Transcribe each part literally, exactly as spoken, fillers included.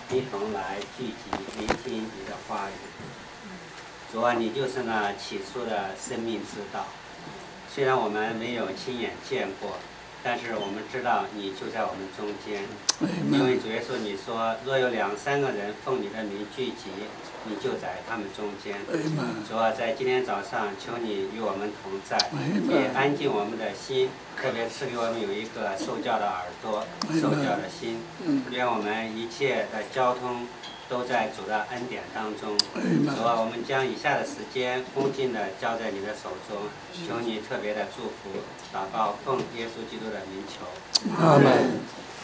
一同来聚集聆听你的话语。主啊，你就是那起初的生命之道。虽然我们没有亲眼见过，但是我们知道你就在我们中间。因为主耶稣你说，若有两三个人奉你的名聚集，你就在他们中间。主啊，在今天早上，求你与我们同在，也安静我们的心，特别赐给我们有一个受教的耳朵、受教的心。愿我们一切的交通都在主的恩典当中。主啊，我们将以下的时间恭敬地交在你的手中，求你特别的祝福。祷告，奉耶稣基督的名求。 阿门。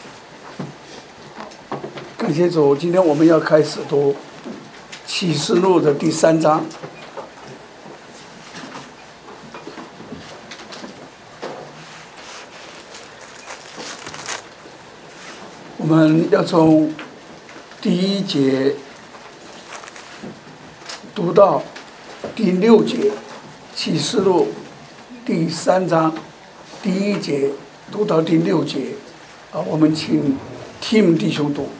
感谢主，今天我们要开始读启示录的第三章。我们要从第一节读到第六节，启示录第三章第一节读到第六节。啊，我们请 Tim 弟兄读。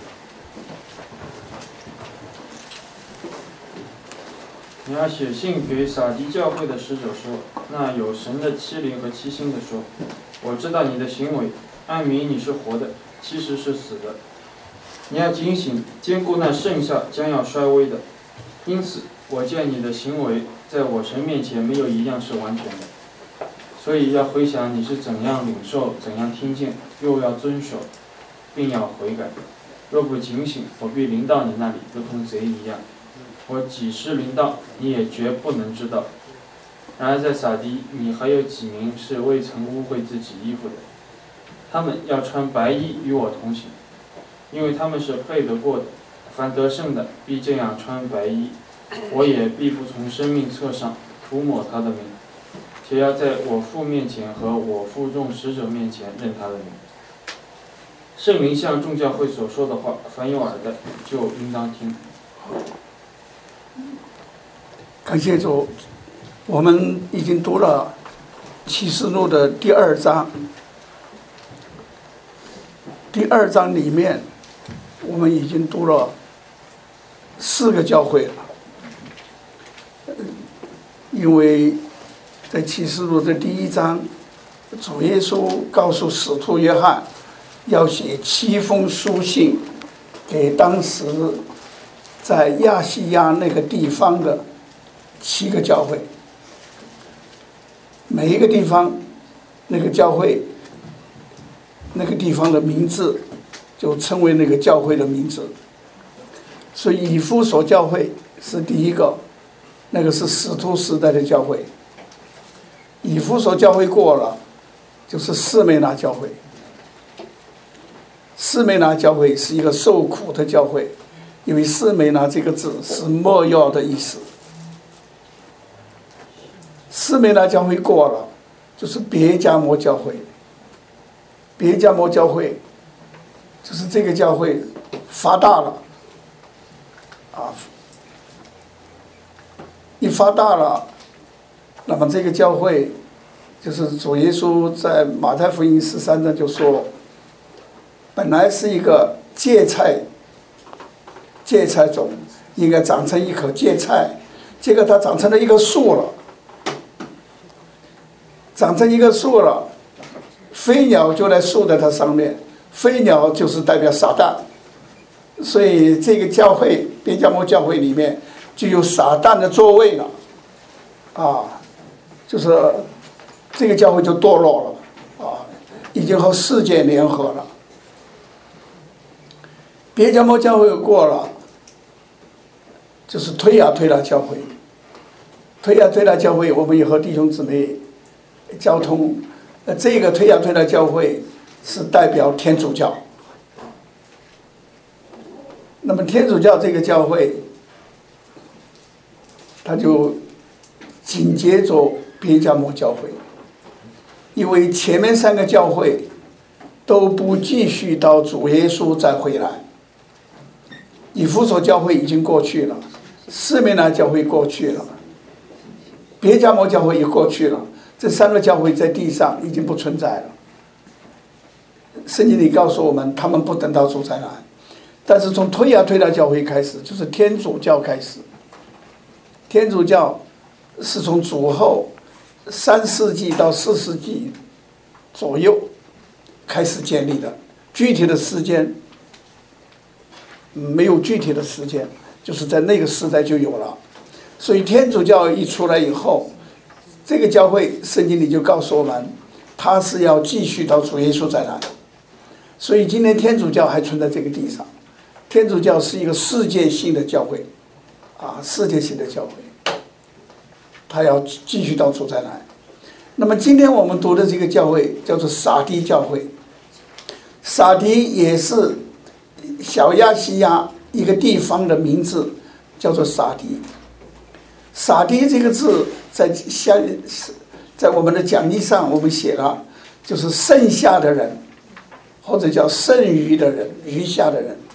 你要写信给撒狄教会的使者说，那有神的七灵和七星的说，我知道你的行为，暗明你是活的，其实是死的。你要警醒，兼顾那剩下将要衰微的。因此，我见你的行为在我神面前没有一样是完全的。所以要回想你是怎样领受，怎样听见，又要遵守，并要悔改。若不警醒，我必临到你那里，如同贼一样。我几时临到，你也绝不能知道。然而在撒狄，你还有几名是未曾污秽自己衣服的，他们要穿白衣与我同行，因为他们是配得过的。凡得胜的，必这样穿白衣，我也必不从生命册上涂抹他的名，且要在我父面前和我父众使者面前认他的名。圣灵向众教会所说的话，凡有耳的就应当听。 感谢主，我们已经读了启示录的第二章。第二章里面，我们已经读了四个教会了。因为在启示录的第一章，主耶稣告诉使徒约翰，要写七封书信给当时在亚细亚那个地方的七个教会，每一个地方那个教会那个地方的名字就称为那个教会的名字。所以以弗所教会是第一个，那个是使徒时代的教会。以弗所教会过了，就是士美拿教会。士美拿教会是一个受苦的教会，因为士美拿这个字是没药的意思。士美拿教会过了，就是别迦摩教会。别迦摩教会就是这个教会发大了，啊，一发大了，那么这个教会就是主耶稣在马太福音十三章就说，本来是一个芥菜，芥菜种应该长成一棵芥菜，结果它长成了一棵树了。长成一个树了，飞鸟就来宿在它上面，飞鸟就是代表撒旦，所以这个教会别迦摩教会里面就有撒旦的座位了，啊，就是这个教会就堕落了，啊，已经和世界联合了。别迦摩教会过了，就是推雅推拉教会，推雅推拉教会我们也和弟兄姊妹交通，呃，这个推雅推拉教会是代表天主教。那么天主教这个教会，他就紧接着别迦摩教会，因为前面三个教会都不继续到主耶稣再回来。以弗所教会已经过去了，士美拿教会过去了，别迦摩教会也过去了。这三个教会在地上已经不存在了。圣经里告诉我们，他们不等到主再来。 但是从推亚推拉教会开始，就是天主教开始。天主教是从主后三世纪到四世纪左右开始建立的，具体的时间没有具体的时间，就是在那个时代就有了。所以天主教一出来以后，这个教会圣经里就告诉我们，它是要继续到主耶稣再来。所以今天天主教还存在这个地上，天主教是一个世界性的教会啊，世界性的教会，它要继续到主再来。那么今天我们读的这个教会叫做撒狄教会，撒狄也是小亚细亚一个地方的名字，叫做撒狄。撒狄这个字在下在我们的讲义上我们写了，就是剩下的人，或者叫剩余的人，余下的人。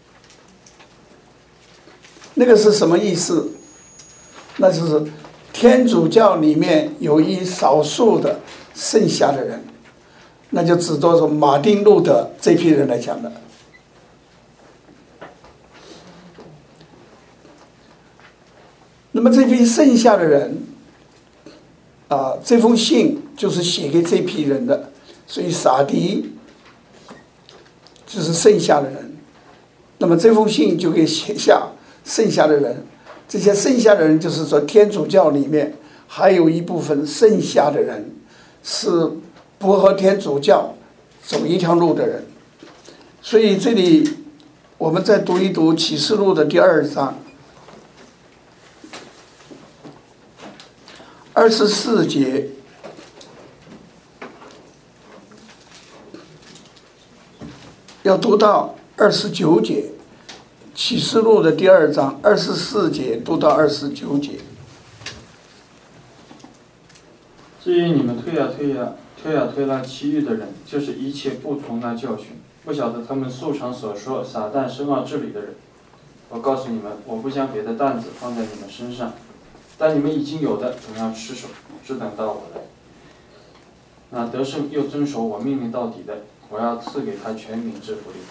那个是什么意思？那就是天主教里面有一少数的剩下的人，那就指着马丁路德这批人来讲的。那么这批剩下的人啊，这封信就是写给这批人的，所以撒狄就是剩下的人。那么这封信就给写下剩下的人，这些剩下的人就是说天主教里面还有一部分剩下的人是不和天主教走一条路的人。所以这里我们再读一读启示录的第二章二十四节，要读到二十九节，启示录的第二章二十四节读到二十九节。 至于你们推呀推呀推呀推拉其余的人，就是一切不从那教训，不晓得他们素常所说撒旦深奥治理的人。我告诉你们，我不将别的担子放在你们身上，但你们已经有的总要持守，只等到我来。那得胜又遵守我命令到底的，我要赐给他权柄制服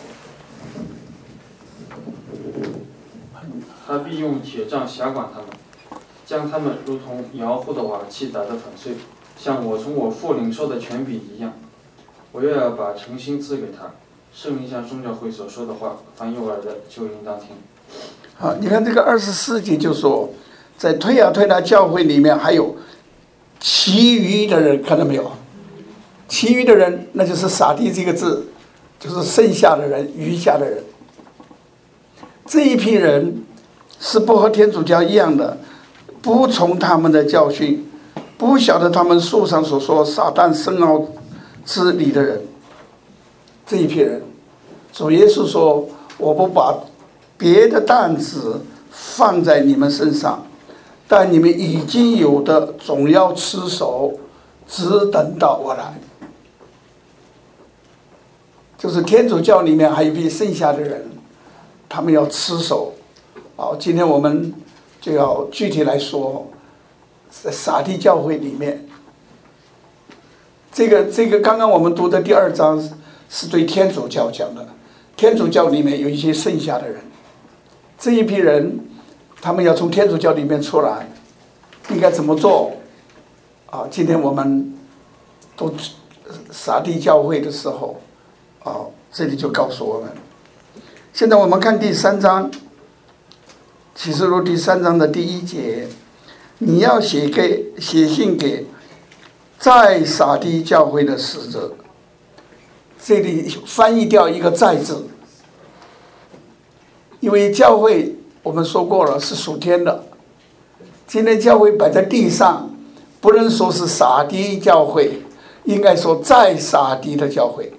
利国。他必用铁杖辖管他们，将他们如同摇户的瓦器打得粉碎，像我从我父领受的权柄一样。我又要把诚心赐给他。圣灵向宗教会所说的话，凡有耳的就应当听。 好，你看这个二十四节就说，在推呀推拉教会里面还有其余的人，看到没有？其余的人，那就是撒狄这个字，就是剩下的人，余下的人。这一批人是不和天主教一样的，不从他们的教训，不晓得他们书上所说撒旦深奥之理的人。这一批人，主耶稣说：“我不把别的担子放在你们身上，但你们已经有的总要持守，只等到我来。”就是天主教里面还有一批剩下的人，他们要持守。好，今天我们就要具体来说，在撒狄教会里面，这个这个刚刚我们读的第二章是对天主教讲的。天主教里面有一些剩下的人，这一批人，他们要从天主教里面出来，应该怎么做？啊，今天我们读撒狄教会的时候，啊，这里就告诉我们。现在我们看第三章，启示录第三章的第一节，你要写给写信给在撒狄教会的使者。这里翻译掉一个在字，因为教会我们说过了是属天的，今天教会摆在地上，不能说是撒狄教会，应该说在撒狄的教会。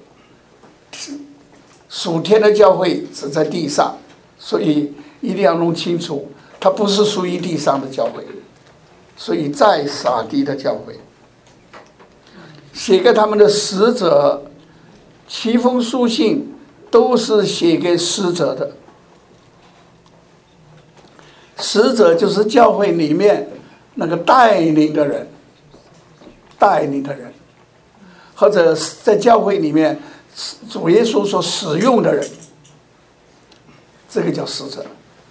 属天的教会是在地上，所以一定要弄清楚，它不是属于地上的教会，所以在撒狄的教会写给他们的使者。七封书信都是写给使者的，使者就是教会里面那个带领的人，带领的人，或者在教会里面主耶稣所使用的人， 这个叫使者。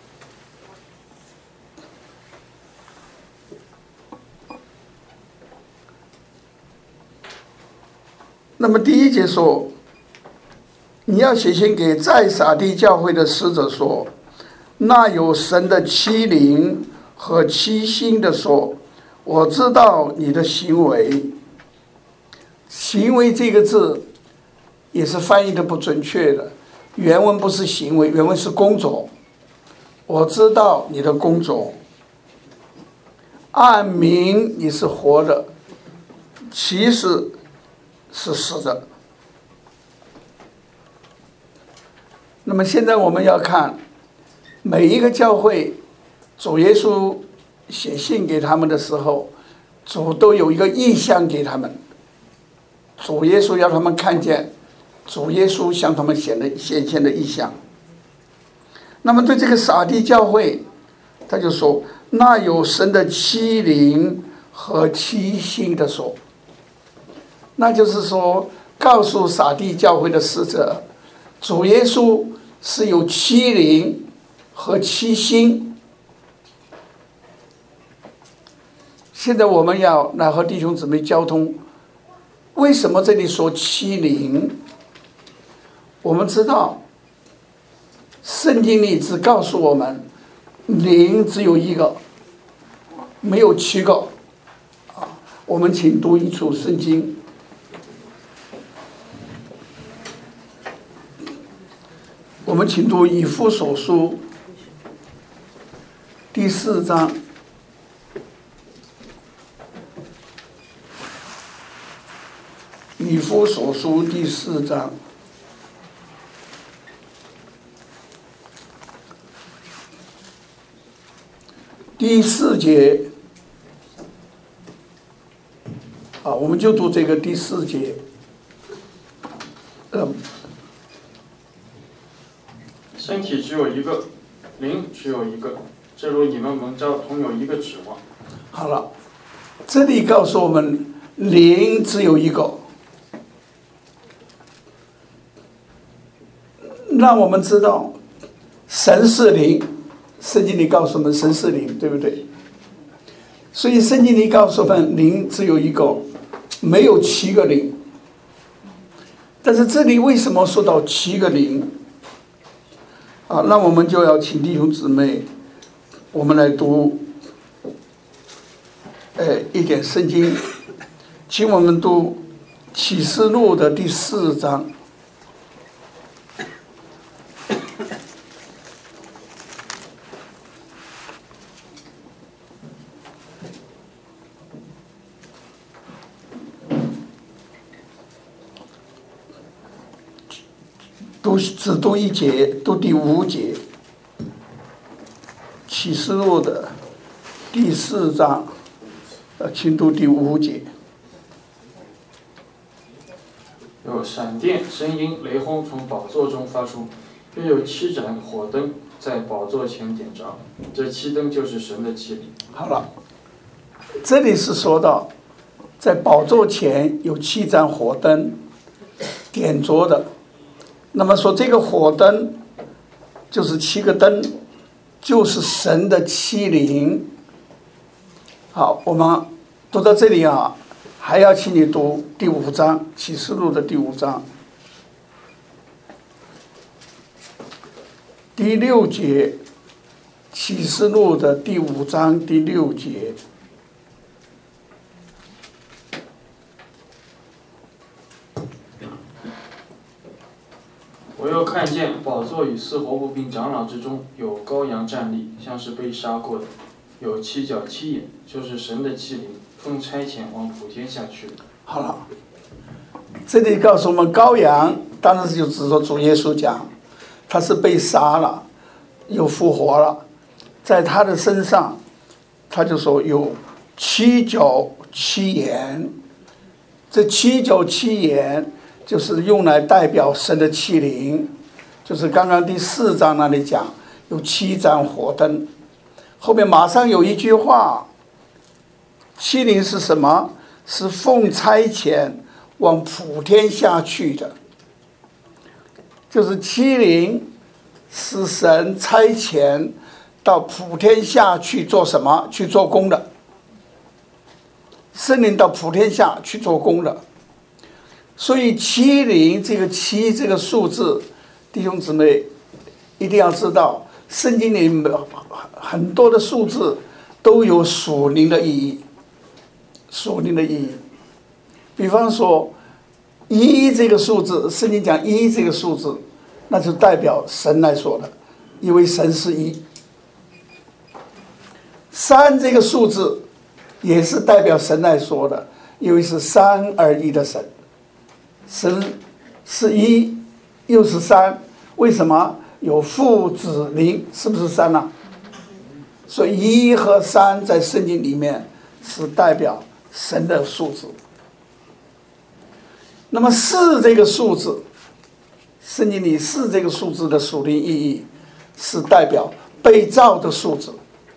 那么第一节说，你要写信给在撒狄教会的使者说，那有神的七灵和七星的说，我知道你的行为。行为这个字也是翻译的不准确的，原文不是行为，原文是工作。我知道你的工作，按名你是活的，其实是死的。那么现在我们要看每一个教会，主耶稣写信给他们的时候，主都有一个意象给他们，主耶稣要他们看见主耶稣向他们显的显现的意象。那么对这个撒狄教会，他就说，那有神的七灵和七星的说，那就是说告诉撒狄教会的使者，主耶稣是有七灵和七星。现在我们要来和弟兄姊妹交通，为什么这里说七灵？我们知道圣经里只告诉我们灵只有一个，没有七个。我们请读一处圣经，我们请读以弗所书第四章以弗所书第四章第四节啊，我们就读这个第四节。嗯， 身体只有一个，灵只有一个，正如你们蒙召同有一个指望。 好了，这里告诉我们灵只有一个，让我们知道神是灵。圣经里告诉我们神是灵，对不对？所以圣经里告诉我们灵只有一个，没有七个灵。但是这里为什么说到七个灵啊？那我们就要请弟兄姊妹，我们来读呃一点圣经，请我们读启示录的第四章。读只读一节，读第五节，启示录的第四章，呃，请读第五节。 有闪电、声音、雷轰从宝座中发出，又有七盏火灯在宝座前点着，这七灯就是神的七灵。 好了，这里是说到，在宝座前有七盏火灯点着的。那么说这个火灯就是七个灯，就是神的七灵。好，我们读到这里啊，还要请你读第五章，启示录的第五章第六节，启示录的第五章第六节。 我又看见宝座与四活物并长老之中有羔羊站立，像是被杀过的，有七角七眼，就是神的七灵，奉差遣往普天下去了。 好了，这里告诉我们羔羊，当然就指说主耶稣讲，他是被杀了，又复活了，在他的身上，他就说有七角七眼，这七角七眼就是用来代表神的七灵，就是刚刚第四章那里讲有七盏火灯，后面马上有一句话，七灵是什么？是奉差遣往普天下去的，就是七灵是神差遣到普天下去做什么？去做工的。圣灵到普天下去做工的。所以七零这个七这个数字，弟兄姊妹一定要知道，圣经里很多的数字都有属灵的意义，属灵的意义。比方说一这个数字，圣经讲一这个数字，那就代表神来说的，因为神是一。三这个数字也是代表神来说的，因为是三而一的神。神是一又是三，为什么？有父子灵，是不是三呢、啊？所以一和三在圣经里面是代表神的数字。那么四这个数字，圣经里四这个数字的属灵意义是代表被造的数字。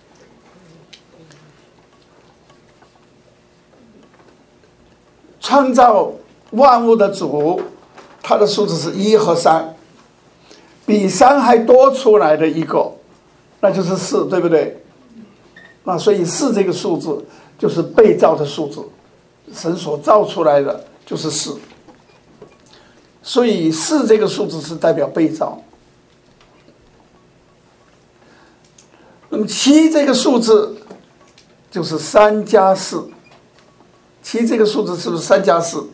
创造万物的主，他的数字是一和三，比三还多出来的一个，那就是四，对不对？那所以四这个数字就是被造的数字，神所造出来的就是四。所以四这个数字是代表被造。那么七这个数字就是三加四，七这个数字是不是三加四？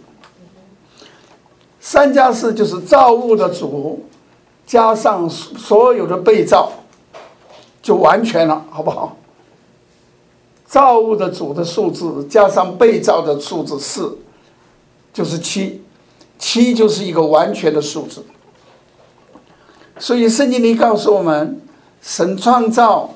三加四就是造物的主加上所有的被造，就完全了，好不好？造物的主的数字加上被造的数字四，就是七，七就是一个完全的数字。所以圣经里告诉我们，神创造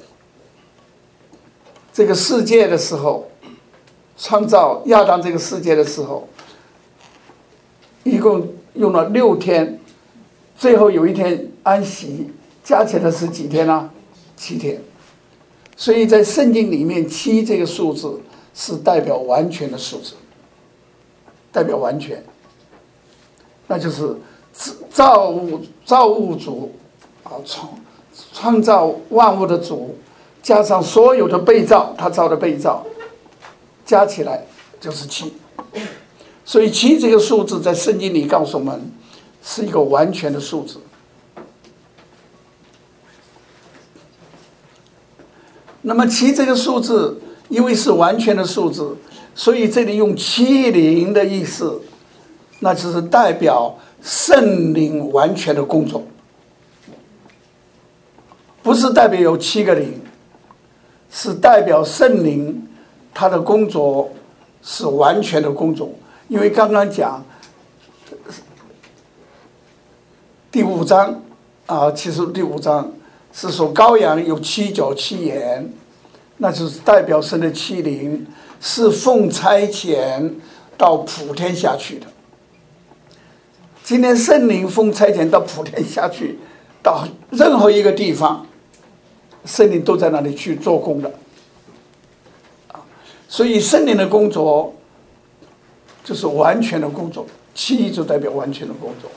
这个世界的时候，创造亚当这个世界的时候，一共用了六天，最后有一天安息，加起来是几天呢、啊？七天。所以在圣经里面，七这个数字是代表完全的数字，代表完全，那就是造物造物主啊，创创造万物的主，加上所有的被造，他造的被造，加起来就是七。所以七这个数字在圣经里告诉我们是一个完全的数字。那么七这个数字因为是完全的数字，所以这里用七零的意思，那就是代表圣灵完全的工作，不是代表有七个零，是代表圣灵他的工作是完全的工作。因为刚刚讲第五章啊，其实第五章是说羔羊有七角七眼，那就是代表神的七灵是奉差遣到普天下去的。今天圣灵奉差遣到普天下去，到任何一个地方，圣灵都在那里去做工的。所以圣灵的工作就是完全的工作，七就代表完全的工作。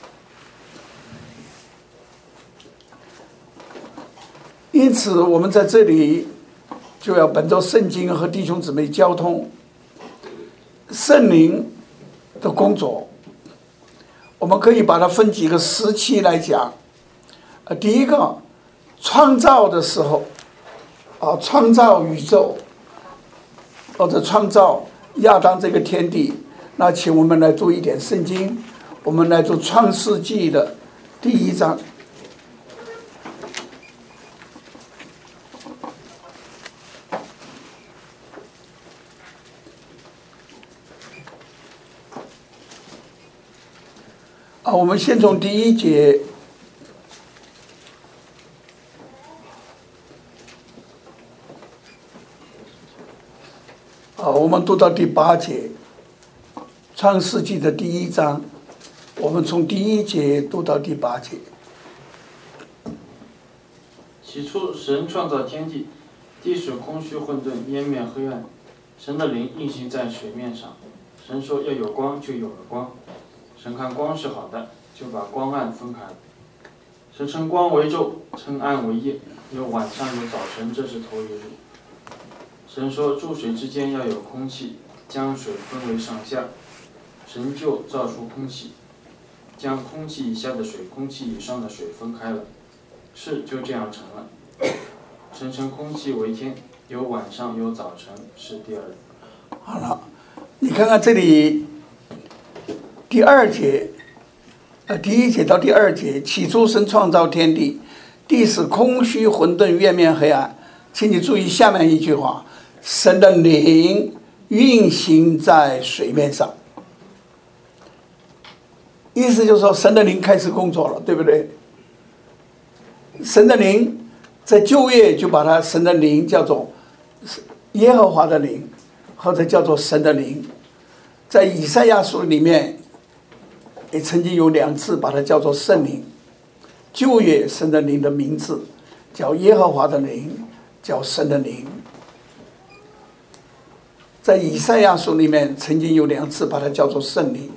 因此我们在这里就要本着圣经和弟兄姊妹交通圣灵的工作，我们可以把它分几个时期来讲。呃，第一个，创造的时候，啊，创造宇宙，或者创造亚当这个天地。那请我们来读一点圣经，我们来读创世纪的第一章。啊，我们先从第一节，啊，我们读到第八节，创世纪的第一章，我们从第一节读到第八节。 起初，神创造天地，地是空虚混沌，渊面黑暗，神的灵运行在水面上。神说要有光，就有了光。神看光是好的，就把光暗分开。 神称光为昼，称暗为夜，有晚上有早晨，这是头一日。神说诸水之间要有空气，将水分为上下。神就造出空气，将空气以下的水、空气以上的水分开了，事就这样成了。神称空气为天，有晚上有早晨，是第二日。 好了，你看看这里第二节，呃，第一节到第二节，起初神创造天地，地是空虚混沌，月面黑暗。请你注意下面一句话：神的灵运行在水面上。意思就是说，神的灵开始工作了，对不对？神的灵在旧约就把它神的灵叫做耶和华的灵，或者叫做神的灵。在以赛亚书里面也曾经有两次把它叫做圣灵。旧约神的灵的名字叫耶和华的灵，叫神的灵。在以赛亚书里面曾经有两次把它叫做圣灵。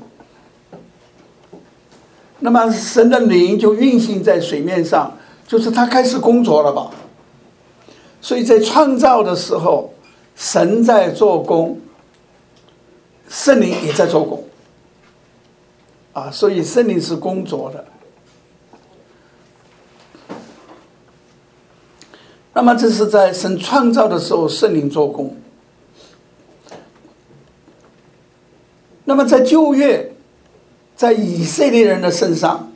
那么神的灵就运行在水面上，就是他开始工作了吧。所以在创造的时候，神在做工，圣灵也在做工啊，所以圣灵是工作的。那么这是在神创造的时候，圣灵做工。那么在旧约，在以色列人的身上，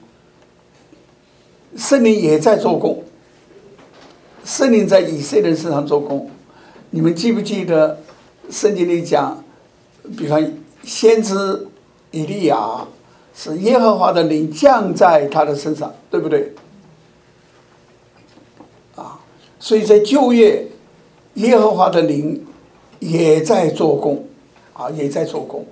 圣灵也在做工。圣灵在以色列人身上做工。你们记不记得圣经里讲，比方先知以利亚是耶和华的灵降在他的身上，对不对？啊，所以在旧约，耶和华的灵也在做工，啊，也在做工。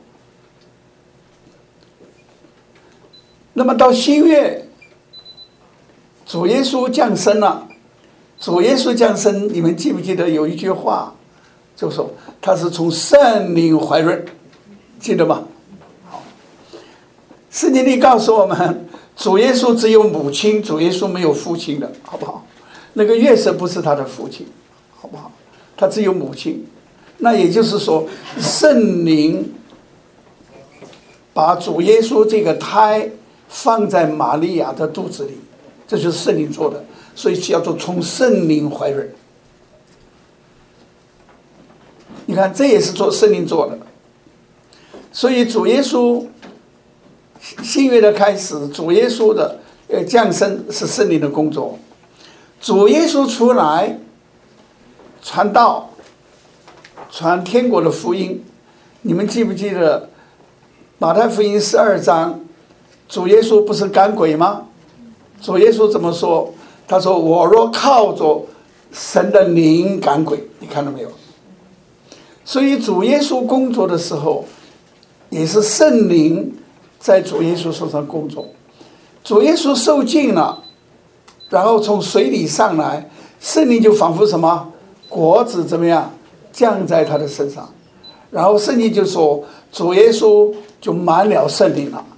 那么到新约，主耶稣降生了。主耶稣降生，你们记不记得有一句话，就说他是从圣灵怀孕，记得吗？好，圣经里告诉我们，主耶稣只有母亲，主耶稣没有父亲的，好不好？那个约瑟不是他的父亲，好不好？他只有母亲。那也就是说，圣灵把主耶稣这个胎放在玛利亚的肚子里，这就是圣灵做的，所以叫做从圣灵怀孕。你看，这也是做圣灵做的。所以主耶稣新约的开始，主耶稣的呃降生是圣灵的工作。主耶稣出来传道，传天国的福音。你们记不记得马太福音十二章？主耶稣不是赶鬼吗？主耶稣怎么说？他说：“我若靠着神的灵赶鬼。”你看到没有？所以主耶稣工作的时候，也是圣灵在主耶稣身上工作。主耶稣受尽了，然后从水里上来，圣灵就仿佛什么果子怎么样降在他的身上，然后圣经就说主耶稣就满了圣灵了。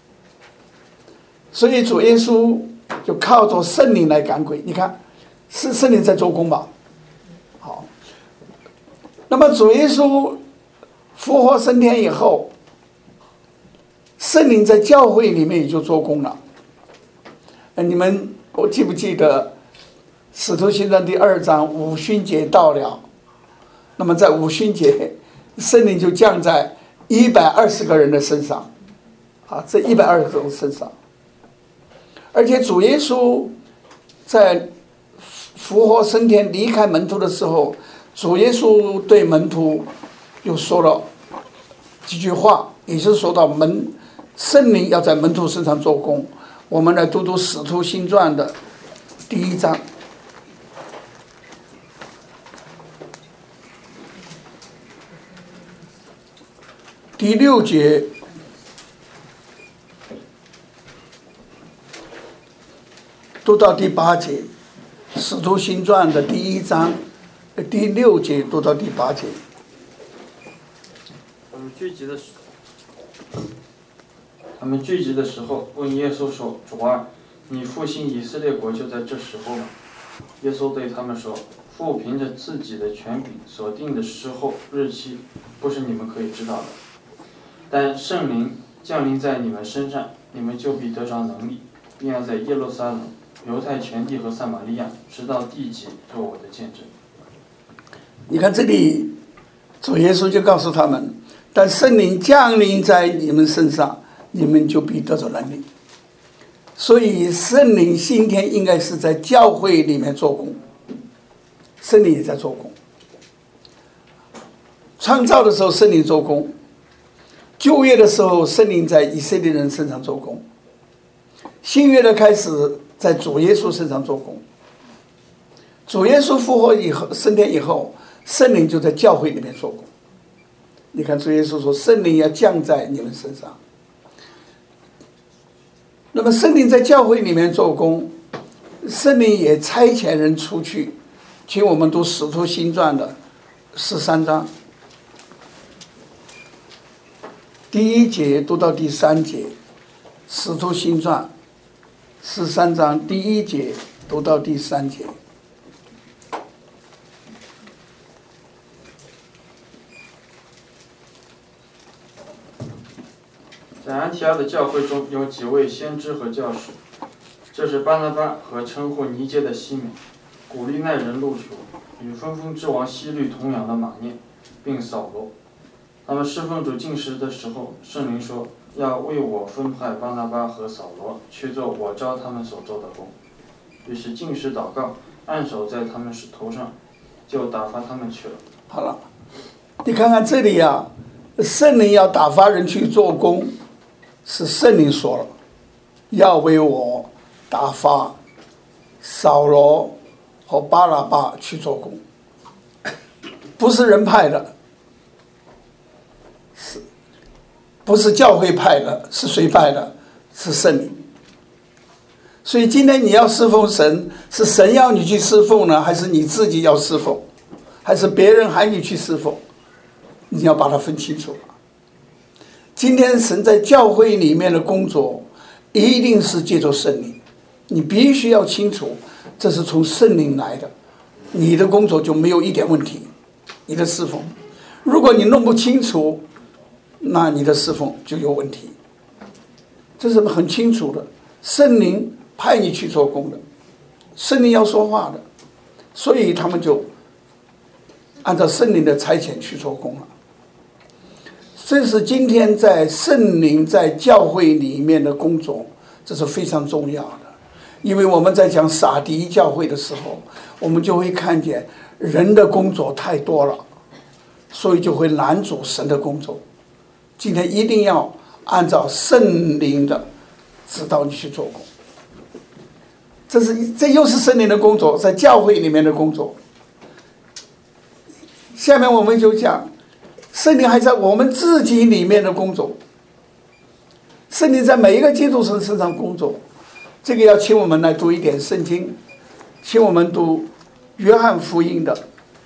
所以主耶稣就靠着圣灵来赶鬼。你看，是圣灵在做工吧？好，那么主耶稣复活升天以后，圣灵在教会里面也就做工了。你们我记不记得使徒行传第二章五旬节到了，那么在五旬节圣灵就降在一百二十个人的身上啊，这一百二十个人身上。而且主耶稣在复活升天离开门徒的时候，主耶稣对门徒又说了几句话，也是说到门圣灵要在门徒身上做工。我们来读读使徒行传的第一章第六节，读到第八节。使徒行传的第一章第六节读到第八节。 他们聚集的时候，他们聚集的时候问耶稣说：“主啊， 你复兴以色列国就在这时候吗？耶稣对他们说，父凭着自己的权柄所定的时候日期，不是你们可以知道的。但圣灵降临在你们身上，你们就必得着能力，并要在耶路撒冷、犹太全地和撒玛利亚，直到地极，做我的见证。 你看这里，主耶稣就告诉他们，但圣灵降临在你们身上，你们就必得着能力。所以圣灵今天应该是在教会里面做工，圣灵也在做工。创造的时候圣灵做工，旧约的时候圣灵在以色列人身上做工，新约的开始在主耶稣身上做工。主耶稣复活以后升天以后，圣灵就在教会里面做工。你看主耶稣说圣灵要降在你们身上，那么圣灵在教会里面做工，圣灵也差遣人出去。请我们读使徒行传的十三章第一节读到第三节，使徒行传十三章第一节读到第三节。 在安提阿的教会中有几位先知和教士，这是巴拿巴和称呼尼结的西美，古利奈人路求，与分封之王希律同养的马念，并扫罗。他们侍奉主进食的时候，圣灵说要为我分派巴拿巴和扫罗去做我召他们所做的工。于是进食祷告，按手在他们头上，就打发他们去了。 好了，你看看这里啊，圣灵要打发人去做工，是圣灵说了，要为我打发扫罗和巴拿巴去做工，不是人派的，是不是教会派的？是谁派的？是圣灵。所以今天你要侍奉神，是神要你去侍奉呢，还是你自己要侍奉，还是别人喊你去侍奉？你要把它分清楚。今天神在教会里面的工作一定是借助圣灵，你必须要清楚这是从圣灵来的，你的工作就没有一点问题，你的侍奉。如果你弄不清楚，那你的侍奉就有问题。这是很清楚的，圣灵派你去做工的，圣灵要说话的，所以他们就按照圣灵的差遣去做工了。这是今天在圣灵在教会里面的工作，这是非常重要的。因为我们在讲撒狄教会的时候，我们就会看见人的工作太多了，所以就会拦阻神的工作。今天一定要按照圣灵的指导你去做工，这是这又是圣灵的工作，在教会里面的工作。下面我们就讲圣灵还在我们自己里面的工作，圣灵在每一个基督徒身上工作。这个要请我们来读一点圣经，请我们读约翰福音的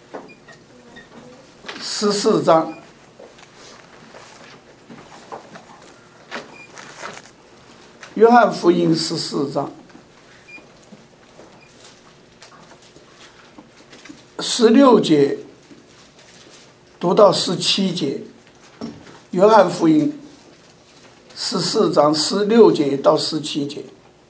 十四章。约翰福音十四章十六节读到十七节，约翰福音十四章十六节到十七节。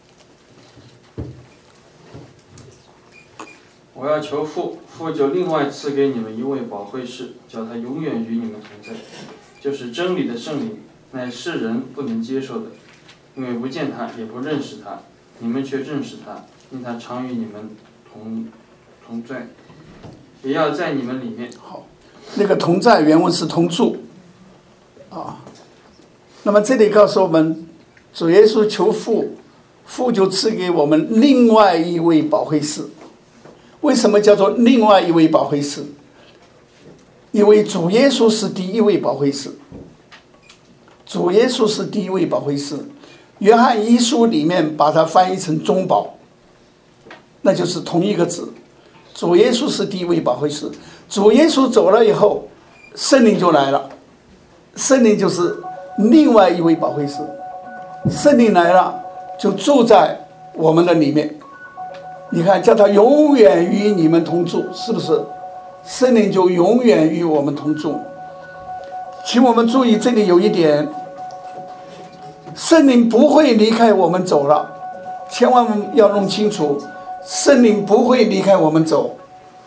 我要求父，父就另外赐给你们一位保惠师，叫他永远与你们同在，就是真理的圣灵，乃世人不能接受的，因为不见他，也不认识他，你们却认识他，因他常与你们同同在，也要在你们里面。 好，那个同在原文是同住啊。那么这里告诉我们，主耶稣求父，父就赐给我们另外一位保惠师。为什么叫做另外一位保惠师？因为主耶稣是第一位保惠师，主耶稣是第一位保惠师。约翰一书里面把它翻译成中保，那就是同一个字。主耶稣是第一位保惠师，主耶稣走了以后，圣灵就来了，圣灵就是另外一位保惠师。圣灵来了，就住在我们的里面。你看，叫他永远与你们同住，是不是？圣灵就永远与我们同住。请我们注意，这里有一点，圣灵不会离开我们走了，千万要弄清楚，圣灵不会离开我们走，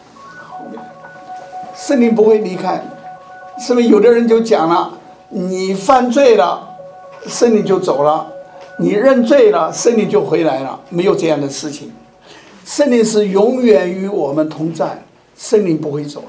圣灵不会离开。是不是有的人就讲了，你犯罪了，圣灵就走了，你认罪了，圣灵就回来了？没有这样的事情。圣灵是永远与我们同在，圣灵不会走。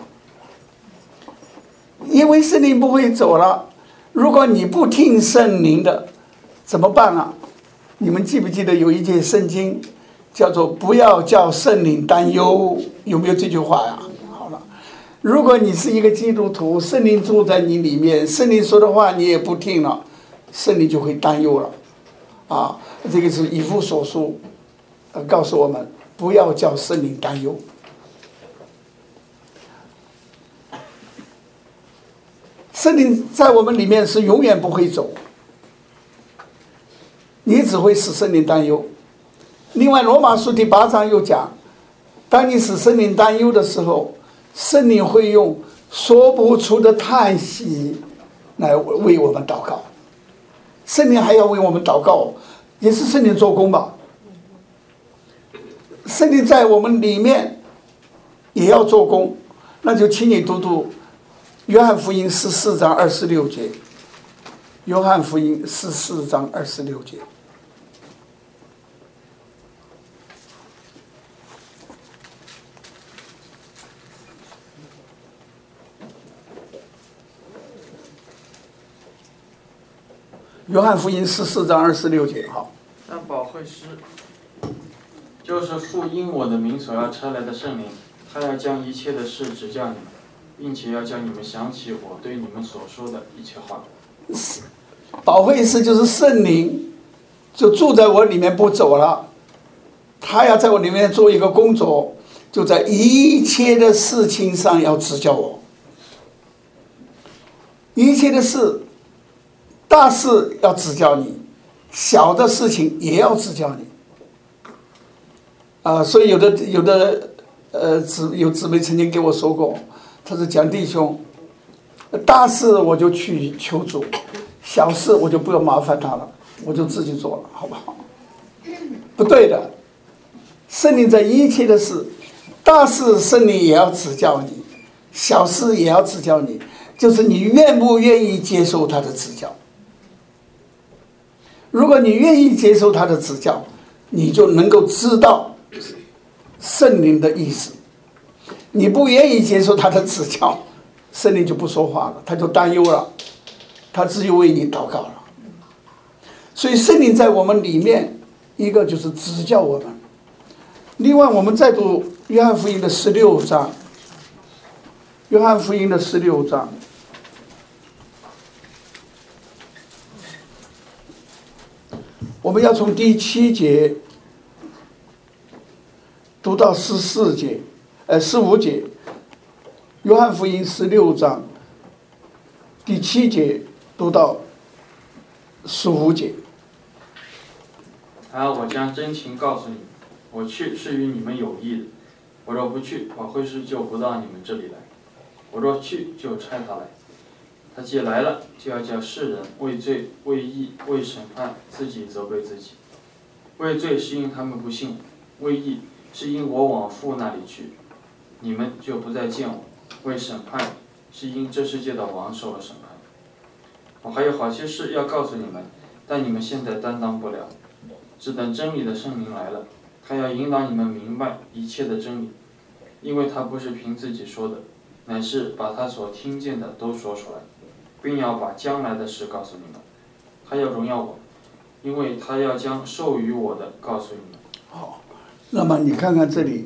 因为圣灵不会走了，如果你不听圣灵的怎么办啊？你们记不记得有一节圣经叫做不要叫圣灵担忧，有没有这句话呀？好了，如果你是一个基督徒，圣灵住在你里面，圣灵说的话你也不听了，圣灵就会担忧了啊。这个是以弗所书呃告诉我们，不要叫圣灵担忧。圣灵在我们里面是永远不会走，你只会使圣灵担忧。另外罗马书第八章又讲，当你使圣灵担忧的时候，圣灵会用说不出的叹息来为我们祷告。圣灵还要为我们祷告，也是圣灵做工吧。圣灵在我们里面也要做工，那就请你读读约翰福音十四章二十六节。约翰福音十四章二十六节。约翰福音十四章二十六节，好。 但保惠师就是父因我的名所要差来的圣灵，他要将一切的事指教你们，并且要叫你们想起我对你们所说的一切话。 保惠师就是圣灵，就住在我里面不走了，他要在我里面做一个工作，就在一切的事情上要指教我，一切的事，大事要指教你，小的事情也要指教你。啊，所以有的有的呃，姊有姊妹曾经给我说过，他说讲弟兄，大事我就去求主，小事我就不要麻烦他了，我就自己做了，好不好？不对的，圣灵在一切的事，大事圣灵也要指教你，小事也要指教你，就是你愿不愿意接受他的指教。如果你愿意接受他的指教，你就能够知道圣灵的意思。你不愿意接受他的指教，圣灵就不说话了，他就担忧了，他只有为你祷告了。所以圣灵在我们里面，一个就是指教我们。另外我们再读约翰福音的十六章，约翰福音的十六章，我们要从第七节读到十四节，呃，十五节。约翰福音十六章第七节读到十五节。 啊，我将真情告诉你们，我去是与你们有益的。我若不去，保惠师就不到你们这里来；我若去，就差他来。他既来了，就要叫世人为罪、为义、为审判，自己责备自己。为罪是因他们不信我，为义是因我往父那里去，你们就不再见我。为审判是因这世界的王受了审判。我还有好些事要告诉你们，但你们现在担当不了。只等真理的圣灵来了，他要引导你们明白一切的真理，因为他不是凭自己说的，乃是把他所听见的都说出来，并要把将来的事告诉你们。他要荣耀我，因为他要将授予我的告诉你们。 好，那么你看看这里，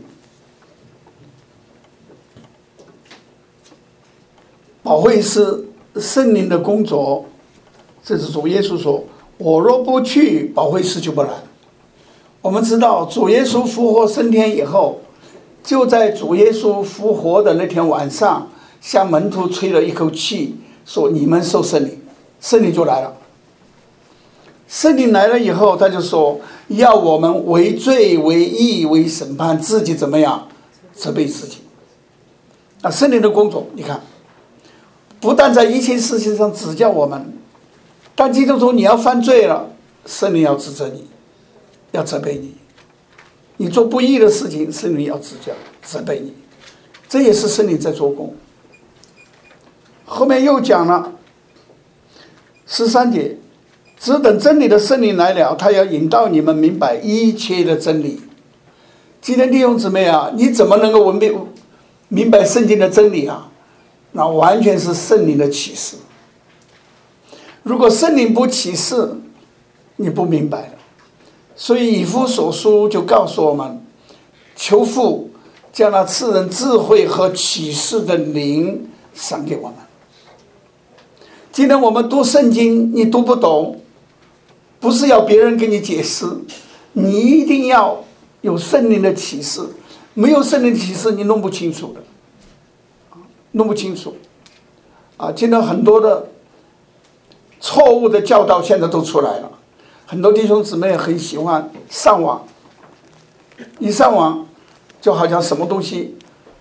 保惠师圣灵的工作，这是主耶稣说，我若不去，保惠师就不来。我们知道主耶稣复活升天以后，就在主耶稣复活的那天晚上，向门徒吹了一口气，说你们受圣灵，圣灵就来了。圣灵来了以后，他就说要我们为罪为义为审判，自己怎么样责备自己。啊，圣灵的工作，你看，不但在一切事情上指教我们，但基督徒你要犯罪了，圣灵要指责你，要责备你。你做不义的事情，圣灵要指教责备你，这也是圣灵在做工。后面又讲了十三节，只等真理的圣灵来了，他要引导你们明白一切的真理。今天弟兄姊妹啊，你怎么能够文明明白圣经的真理啊？那完全是圣灵的启示。如果圣灵不启示，你不明白的。所以以弗所书就告诉我们，求父将那赐人智慧和启示的灵赏给我们。今天我们读圣经，你读不懂，不是要别人给你解释，你一定要有圣灵的启示。没有圣灵的启示，你弄不清楚的，弄不清楚。啊，今天很多的错误的教导现在都出来了。很多弟兄姊妹很喜欢上网，一上网就好像什么东西，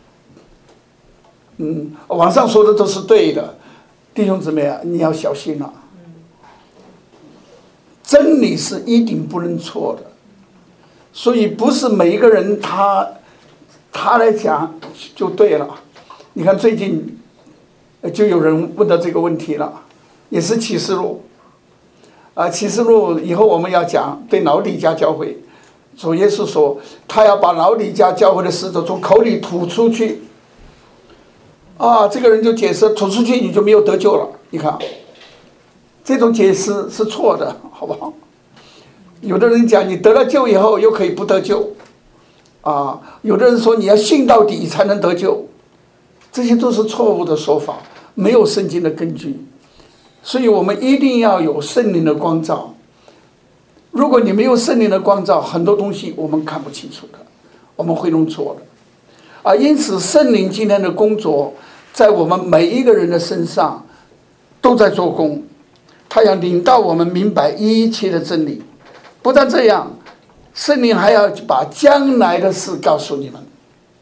嗯，网上说的都是对的。弟兄姊妹啊，你要小心了、啊。真理是一定不能错的，所以不是每一个人他他来讲就对了。你看最近就有人问到这个问题了，也是启示录。啊，启示录以后我们要讲对老底嘉教会，主耶稣说他要把老底嘉教会的使者从口里吐出去。啊，这个人就解释吐出去你就没有得救了。你看，这种解释是错的，好不好？有的人讲你得了救以后又可以不得救，啊，有的人说你要信到底才能得救，这些都是错误的说法，没有圣经的根据。所以我们一定要有圣灵的光照。如果你没有圣灵的光照，很多东西我们看不清楚的，我们会弄错的。啊，因此圣灵今天的工作在我们每一个人的身上都在做工，他要领导我们明白一切的真理。不但这样，圣灵还要把将来的事告诉你们。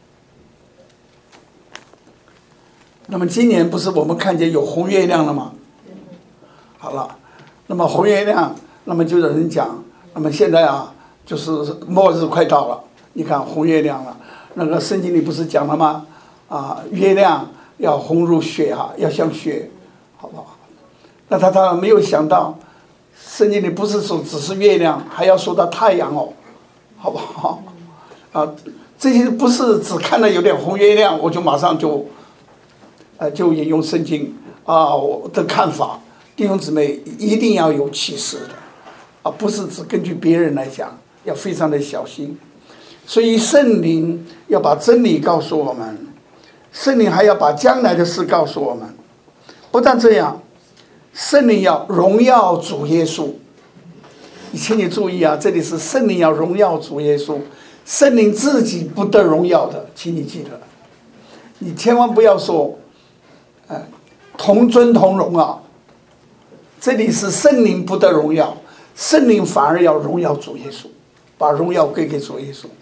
那么今年不是我们看见有红月亮了吗？好了，那么红月亮，那么就有人讲，那么现在啊，就是末日快到了，你看红月亮了。那个圣经里不是讲了吗？啊，月亮要红如血啊，要像血，好不好？那他当然没有想到，圣经里不是说只是月亮，还要说到太阳哦，好不好？啊，这些不是只看到有点红月亮，我就马上就，呃，就引用圣经啊我的看法。弟兄姊妹一定要有启示的，啊，不是只根据别人来讲，要非常的小心。所以圣灵要把真理告诉我们，圣灵还要把将来的事告诉我们。不但这样，圣灵要荣耀主耶稣。请你注意啊，这里是圣灵要荣耀主耶稣，圣灵自己不得荣耀的，请你记得，你千万不要说，呃，同尊同荣啊。这里是圣灵不得荣耀，圣灵反而要荣耀主耶稣，把荣耀归给主耶稣。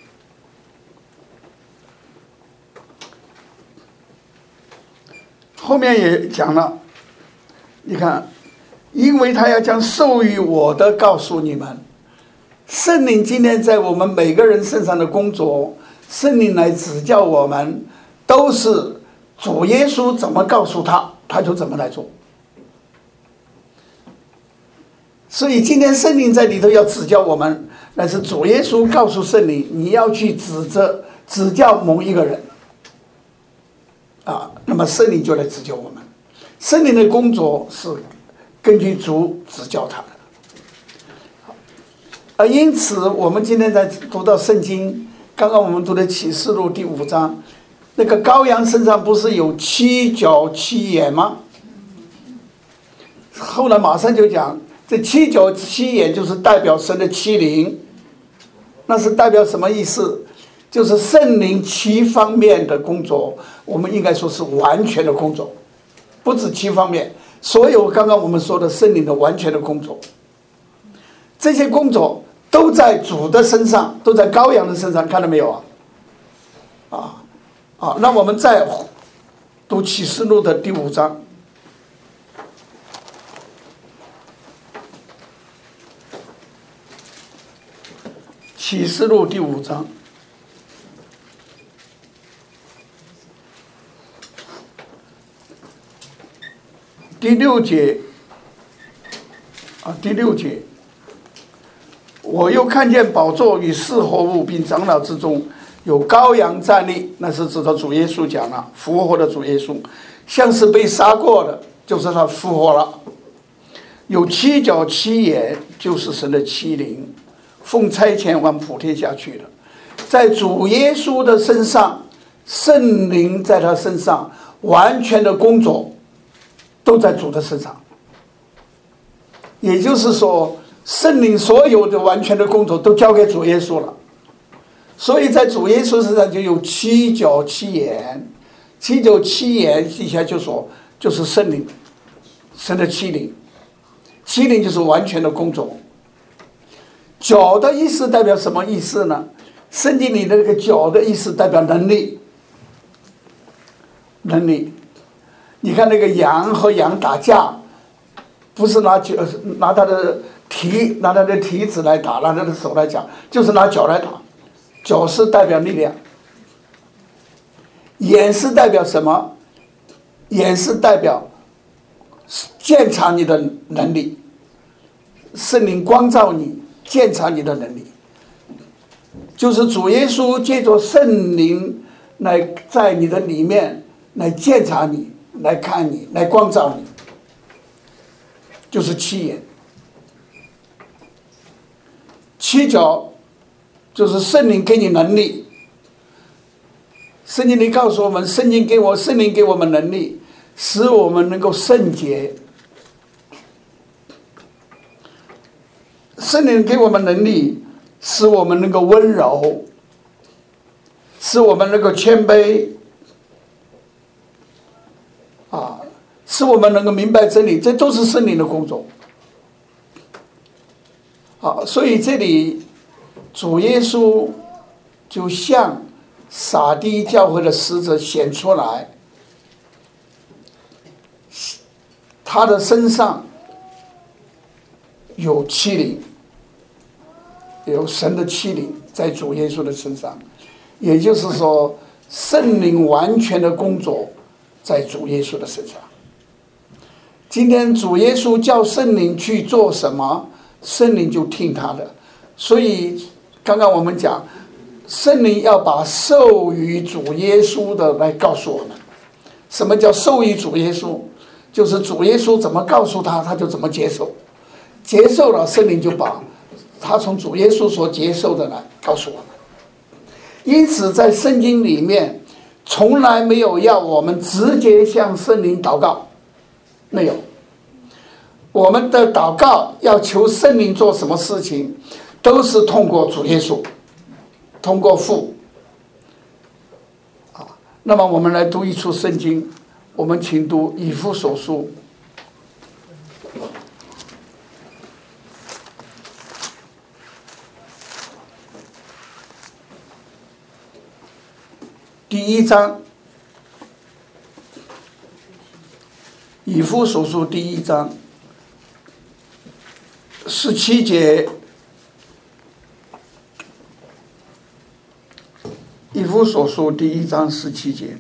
后面也讲了，你看，因为他要将授予我的告诉你们。圣灵今天在我们每个人身上的工作，圣灵来指教我们，都是主耶稣怎么告诉他，他就怎么来做。所以今天圣灵在里头要指教我们，那是主耶稣告诉圣灵，你要去指责指教某一个人啊，那么圣灵就来指教我们。圣灵的工作是根据主指教他的。而因此我们今天在读到圣经，刚刚我们读的启示录第五章，那个羔羊身上不是有七角七眼吗？后来马上就讲，这七角七眼就是代表神的七灵。那是代表什么意思？就是圣灵七方面的工作，我们应该说是完全的工作，不止七方面，所有刚刚我们说的圣灵的完全的工作，这些工作都在主的身上，都在羔羊的身上，看到没有啊？啊啊！那我们再读启示录的第五章。启示录第五章第六节啊，第六节，我又看见宝座与四活物并长老之中有羔羊站立，那是指的主耶稣讲了，复活的主耶稣，像是被杀过的，就是他复活了。有七角七眼，就是神的七灵，奉差遣往普天下去的。在主耶稣的身上，圣灵在他身上完全的工作都在主的身上，也就是说圣灵所有的完全的工作都交给主耶稣了。所以在主耶稣身上就有七角七眼，七角七眼底下就说就是圣灵，神的七灵，七灵就是完全的工作。角的意思代表什么意思呢？圣经里的这个角的意思代表能力，能力。你看那个羊和羊打架，不是拿脚拿他的蹄拿他的蹄子来打，拿他的手来讲，就是拿脚来打。脚是代表力量，眼是代表什么？眼是代表鉴察你的能力，圣灵光照你，鉴察你的能力，就是主耶稣借着圣灵来在你的里面来鉴察你，来看你，来光照你，就是七眼。七角就是圣灵给你能力，圣经里告诉我们，圣经给我圣灵给我们能力，使我们能够圣洁。圣灵给我们能力，使我们能够温柔，使我们能够谦卑，啊，使我们能够明白真理，这都是圣灵的工作。好，所以这里主耶稣就向撒狄教会的使者显出来，他的身上有七灵，有神的七灵在主耶稣的身上，也就是说圣灵完全的工作在主耶稣的身上。今天主耶稣叫圣灵去做什么，圣灵就听他的。所以刚刚我们讲，圣灵要把授予主耶稣的来告诉我们。什么叫授予主耶稣？就是主耶稣怎么告诉他，他就怎么接受。接受了，圣灵就把他从主耶稣所接受的来告诉我们。因此在圣经里面从来没有要我们直接向圣灵祷告，没有。我们的祷告要求圣灵做什么事情，都是通过主耶稣，通过父。啊，那么我们来读一处圣经，我们请读以弗所书第一章，以弗所书第一章十七节，以弗所书第一章十七节。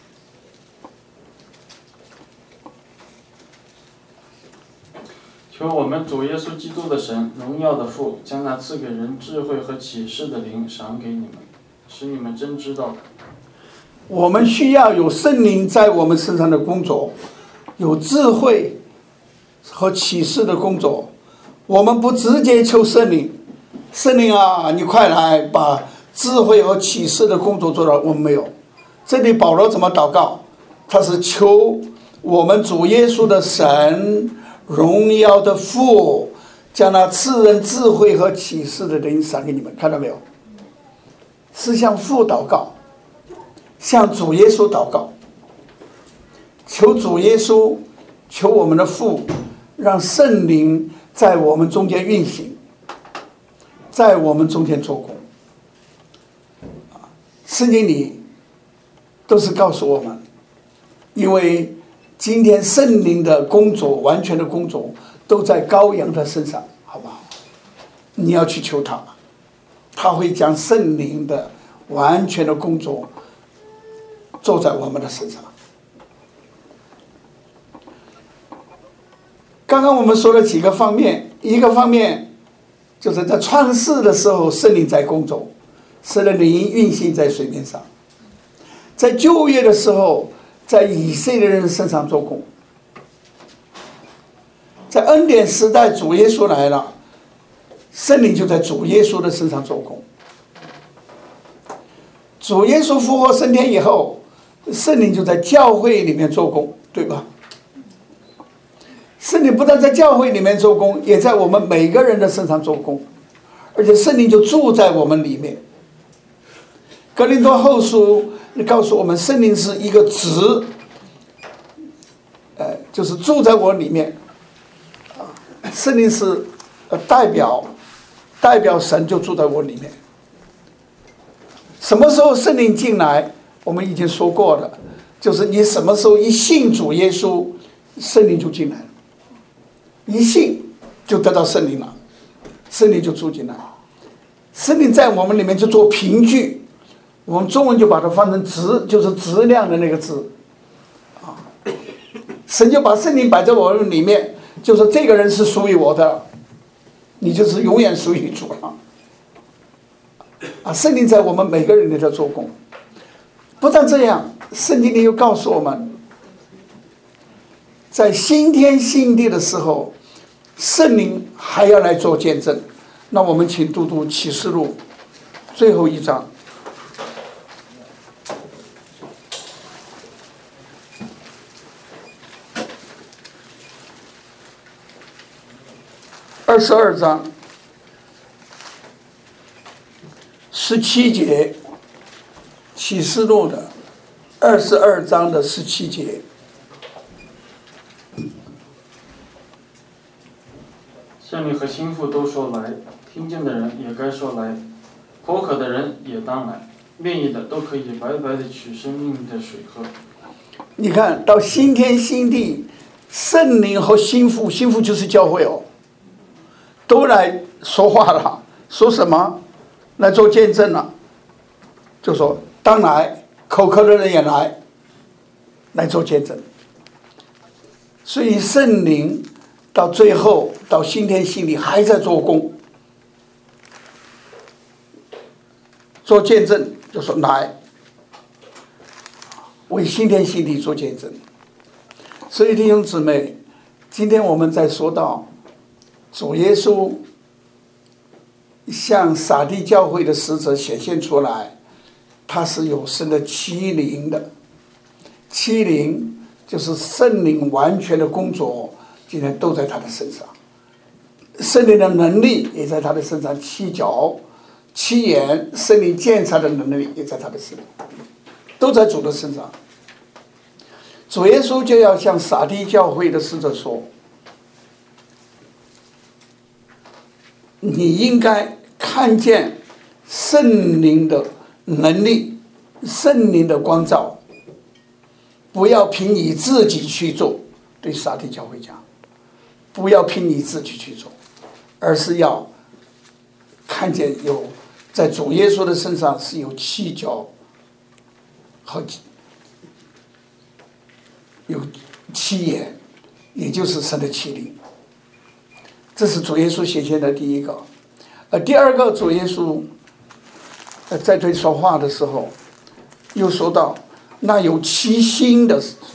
求我们主耶稣基督的神，荣耀的父，将那赐给人智慧和启示的灵赏给你们，使你们真知道。 我们需要有圣灵在我们身上的工作，有智慧和启示的工作。我们不直接求圣灵，圣灵啊，你快来把智慧和启示的工作做到。我们没有。这里保罗怎么祷告？他是求我们主耶稣的神，荣耀的父，将那赐人智慧和启示的灵赏给你们。看到没有？是向父祷告，向主耶稣祷告，求主耶稣，求我们的父，让圣灵在我们中间运行， 在我们中间做工。圣经里都是告诉我们，因为今天圣灵的工作，完全的工作都在羔羊的身上，好不好？你要去求他，他会将圣灵的完全的工作做在我们的身上。刚刚我们说了几个方面，一个方面就是在创世的时候，圣灵在工作，使得灵运行在水面上。在旧约的时候，在以色列人身上做工。在恩典时代，主耶稣来了，圣灵就在主耶稣的身上做工。主耶稣复活升天以后，圣灵就在教会里面做工，对吧？圣灵不但在教会里面做工，也在我们每个人的身上做工，而且圣灵就住在我们里面。哥林多后书告诉我们，圣灵是一个职，呃，就是住在我里面。圣灵是呃代表，代表神就住在我里面。什么时候圣灵进来？我们已经说过了，就是你什么时候一信主耶稣，圣灵就进来了。一信就得到圣灵了，圣灵就住进来。圣灵在我们里面就做凭据，我们中文就把它翻成质，就是质量的那个质。啊，神就把圣灵摆在我们里面，就说这个人是属于我的，你就是永远属于主了。啊，圣灵在我们每个人里头做工。不但这样，圣经里又告诉我们，在新天新地的时候，圣灵还要来做见证。那我们请读读启示录最后一章。二十二章十七节，启示录的二十二章的十七节。 圣灵和心腹都说来，听见的人也该说来，口渴的人也当来，愿意的都可以白白的取生命的水喝。 你看到新天新地，圣灵和心腹，心腹就是教会哦，都来说话了。说什么？来做见证了，就说当来，口渴的人也来，来做见证。所以圣灵到最后到新天新地还在做工，做见证，就说来为新天新地做见证。所以弟兄姊妹，今天我们在说到主耶稣向撒狄教会的使者显现出来，他是有神的欺凌的，欺凌就是圣灵完全的工作，今天都在他的身上，圣灵的能力也在他的身上，七脚七眼，圣灵鉴察的能力也在他的身上，都在主的身上。主耶稣就要向撒狄教会的使者说，你应该看见圣灵的能力，圣灵的光照，不要凭你自己去做。对撒狄教会讲，不要凭你自己去做，而是要看见有在主耶稣的身上是有七脚和有七眼，也就是神的七灵。这是主耶稣显现的第一个。呃，第二个，主耶稣在对说话的时候，又说到那有七星的时候。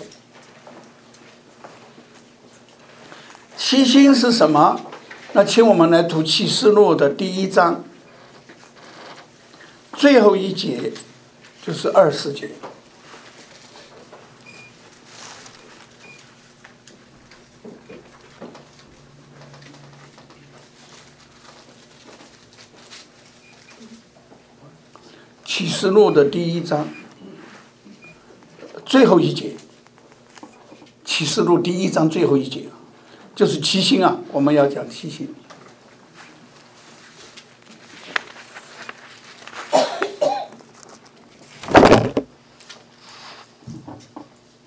七星是什么？那请我们来读启示录的第一章最后一节，就是二十节。启示录的第一章最后一节，启示录第一章最后一节就是七星啊，我们要讲七星。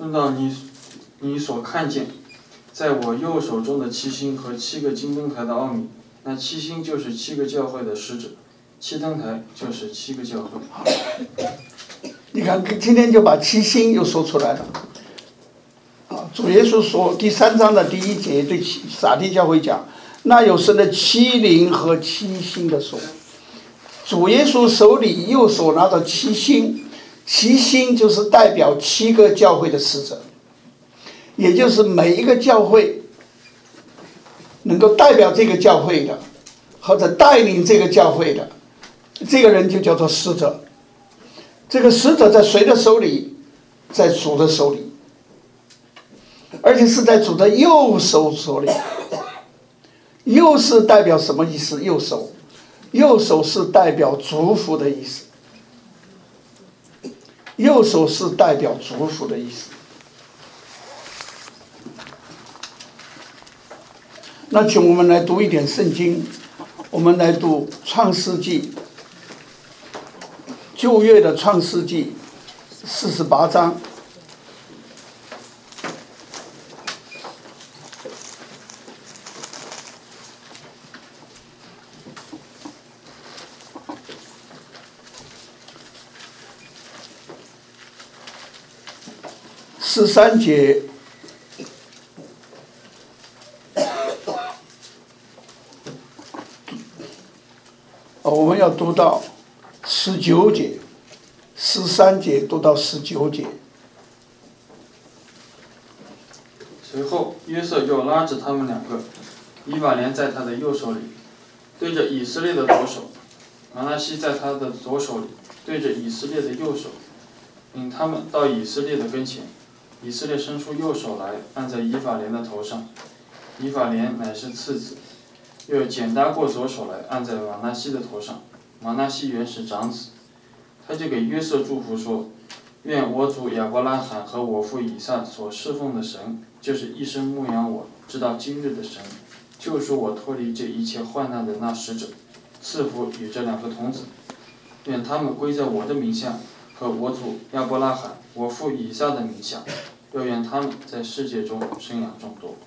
论到你你所看见在我右手中的七星和七个金灯台的奥秘，那七星就是七个教会的使者，七灯台就是七个教会。 你看，今天就把七星又说出来了。啊，主耶稣说第三章的第一节对撒狄教会讲，那有神的七灵和七星的手。主耶稣手里右手拿着七星，七星就是代表七个教会的使者，也就是每一个教会能够代表这个教会的，或者带领这个教会的，这个人就叫做使者。这个使者在谁的手里？在主的手里，而且是在主的右手手里。右是代表什么意思？右手，右手是代表祝福的意思。右手是代表祝福的意思。那请我们来读一点圣经，我们来读创世纪，旧约的创世纪四十八章。十三节，哦，我们要读到十九节，十三节读到十九节。 随后，约瑟又拉着他们两个，以法莲在他的右手里，对着以色列的左手；玛拿西在他的左手里，对着以色列的右手，领他们到以色列的跟前。以色列伸出右手来，按在以法莲的头上。以法莲乃是次子，又简搭过左手来，按在玛拿西的头上。玛拿西原是长子，他就给约瑟祝福说：愿我主亚伯拉罕和我父以撒所侍奉的神，就是一生牧养我直到今日的神，救赎我脱离这一切患难的那使者，赐福与这两个童子。愿他们归在我的名下，和我主亚伯拉罕、我父以撒的名下，又愿他们在世界中生养众多。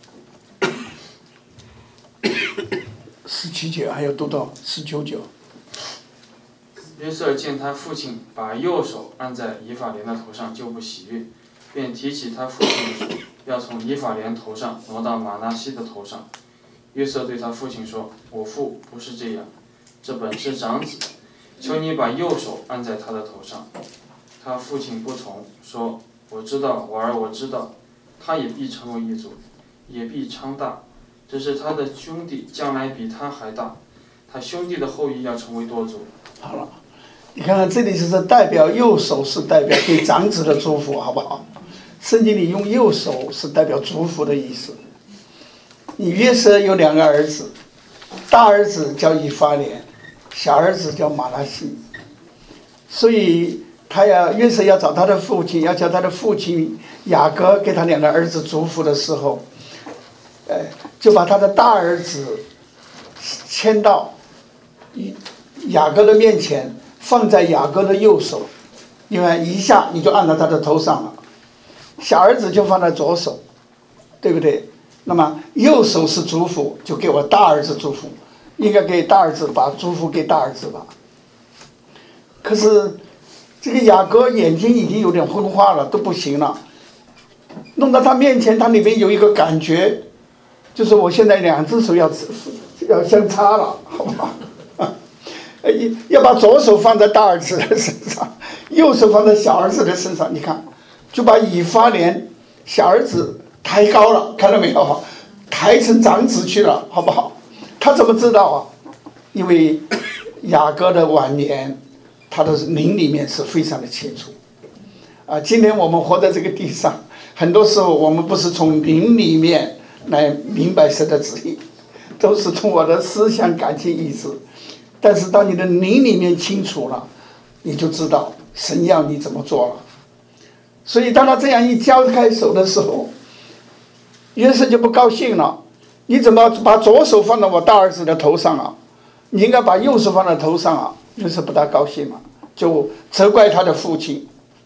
十七节还要读到十九节。 约瑟见他父亲把右手按在以法莲的头上，就不喜悦，便提起他父亲的手，要从以法莲头上挪到玛拿西的头上。约瑟对他父亲说：我父不是这样，这本是长子，求你把右手按在他的头上。他父亲不从，说：我知道，我儿，我知道，他也必成为一族，也必昌大，只是他的兄弟将来比他还大，他兄弟的后裔要成为多族。 好了，你看看这里是代表右手，是代表给长子的祝福，好不好？圣经里用右手是代表祝福的意思。你约瑟有两个儿子，大儿子叫以法莲，小儿子叫玛拿西，所以他要约瑟要找他的父亲，要叫他的父亲雅各给他两个儿子祝福的时候，呃，就把他的大儿子牵到雅各的面前，放在雅各的右手，因为一下你就按到他的头上了。小儿子就放在左手，对不对？那么右手是祝福，就给我大儿子祝福，应该给大儿子，把祝福给大儿子吧。可是这个雅各眼睛已经有点昏花了，都不行了，弄到他面前，他里面有一个感觉，就是我现在两只手要要相差了，好不好？要把左手放在大儿子的身上，右手放在小儿子的身上，你看，就把以法莲小儿子抬高了，看到没有？抬成长子去了，好不好？他怎么知道啊？因为雅各的晚年，他的灵里面是非常的清楚。啊，今天我们活在这个地上，很多时候我们不是从灵里面来明白神的旨意，都是从我的思想、感情、意志。但是当你的灵里面清楚了，你就知道神要你怎么做了。所以当他这样一交开手的时候，约瑟就不高兴了。你怎么把左手放到我大儿子的头上啊？你应该把右手放在头上啊！约瑟不大高兴了，就责怪他的父亲。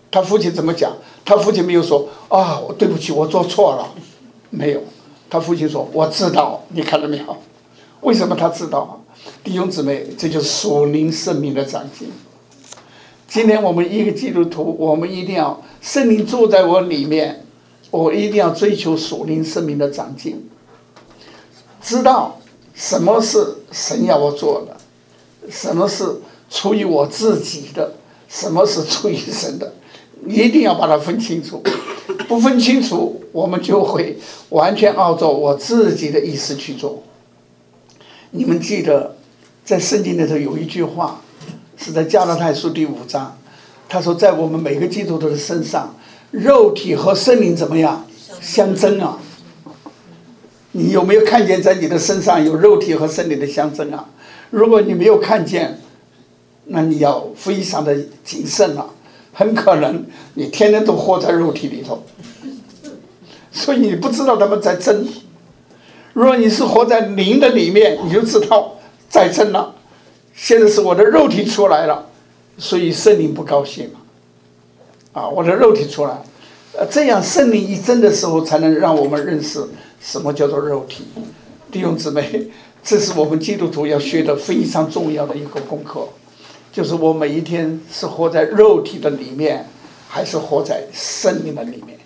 他父亲怎么讲？他父亲没有说啊，我对不起，我做错了，没有。他父亲说我知道，你看到没有？为什么他知道？弟兄姊妹，这就是属灵生命的长进。今天我们一个基督徒，我们一定要圣灵住在我里面，我一定要追求属灵生命的长进，知道什么是神要我做的，什么是出于我自己的，什么是出于神的，一定要把它分清楚。不分清楚，我们就会完全按照我自己的意思去做。你们记得在圣经里头有一句话，是在加拉太书第五章，他说在我们每个基督徒的身上，肉体和圣灵怎么样相争啊？你有没有看见在你的身上有肉体和圣灵的相争啊？如果你没有看见，那你要非常的谨慎了，很可能你天天都活在肉体里头，所以你不知道他们在争。如果你是活在灵的里面，你就知道在争了。现在是我的肉体出来了，所以圣灵不高兴了。啊，我的肉体出来，呃，这样圣灵一争的时候，才能让我们认识什么叫做肉体。弟兄姊妹，这是我们基督徒要学的非常重要的一个功课，就是我每一天是活在肉体的里面，还是活在圣灵的里面。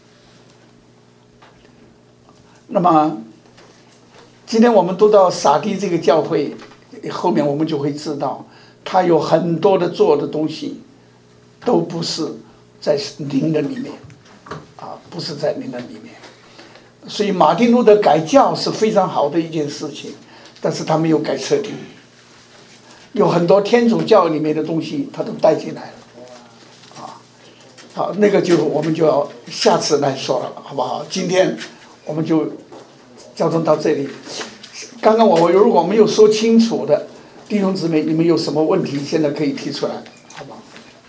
那么今天我们读到撒狄这个教会，后面我们就会知道，他有很多的做的东西，都不是在灵的里面，啊，不是在灵的里面。所以马丁路德改教是非常好的一件事情，但是他没有改彻底，有很多天主教里面的东西他都带进来了，啊，好，那个就我们就要下次来说了，好不好？今天我们就交通到这里。刚刚我如果没有说清楚的，弟兄姊妹，你们有什么问题，现在可以提出来，好不好？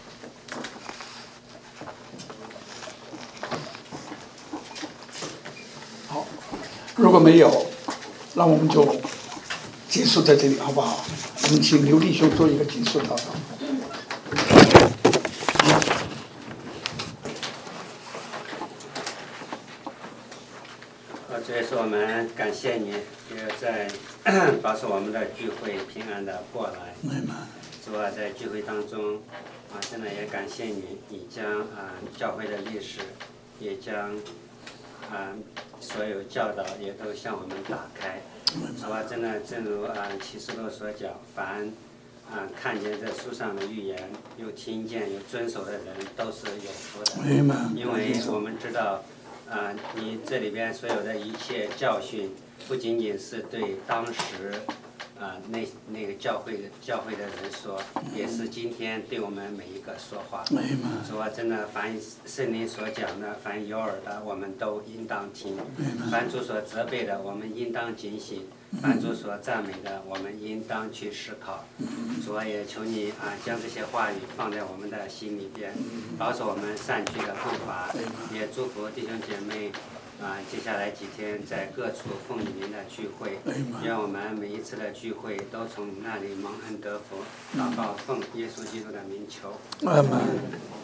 好，如果没有，那我们就结束在这里，好不好？我们请刘弟兄做一个结束祷告。 主耶稣，我们感谢你，也在保守我们的聚会平安的过来。主啊，在聚会当中，啊，真的也感谢你，你将啊教会的历史，也将啊所有教导也都向我们打开。主啊，真的正如啊启示录所讲，凡啊看见这书上的预言，又听见又遵守的人，都是有福的。因为我们知道。啊，你这里边所有的一切教训，不仅仅是对当时啊那那个教会的教会的人说，也是今天对我们每一个说话。主啊，真的，凡圣灵所讲的，凡有耳的，我们都应当听；凡主所责备的，我们应当警醒；凡主所赞美的，我们应当去思考。主啊，也求你啊，将这些话语放在我们的心里边，保守我们善去的步伐，也祝福弟兄姐妹啊，接下来几天在各处奉你名的聚会，愿我们每一次的聚会都从那里蒙恩得福。祷告奉耶稣基督的名求。阿门。